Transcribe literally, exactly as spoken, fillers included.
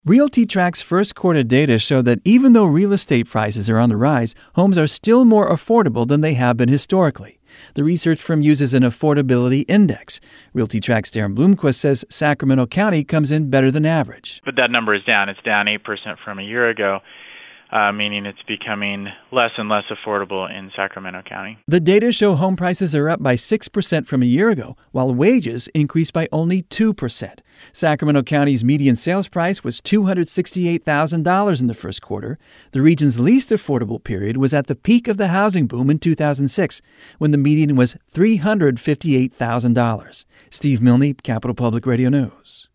RealtyTrack's first quarter data show that even though real estate prices are on the rise, homes are still more affordable than they have been historically. The research firm uses an affordability index. RealtyTrack's Darren Bloomquist says Sacramento County comes in better than average. But that number is down. It's down eight percent from a year ago. Uh, meaning it's becoming less and less affordable in Sacramento County. The data show home prices are up by six percent from a year ago, while wages increased by only two percent. Sacramento County's median sales price was two hundred sixty-eight thousand dollars in the first quarter. The region's least affordable period was at the peak of the housing boom in two thousand six, when the median was three hundred fifty-eight thousand dollars. Steve Milne, Capital Public Radio News.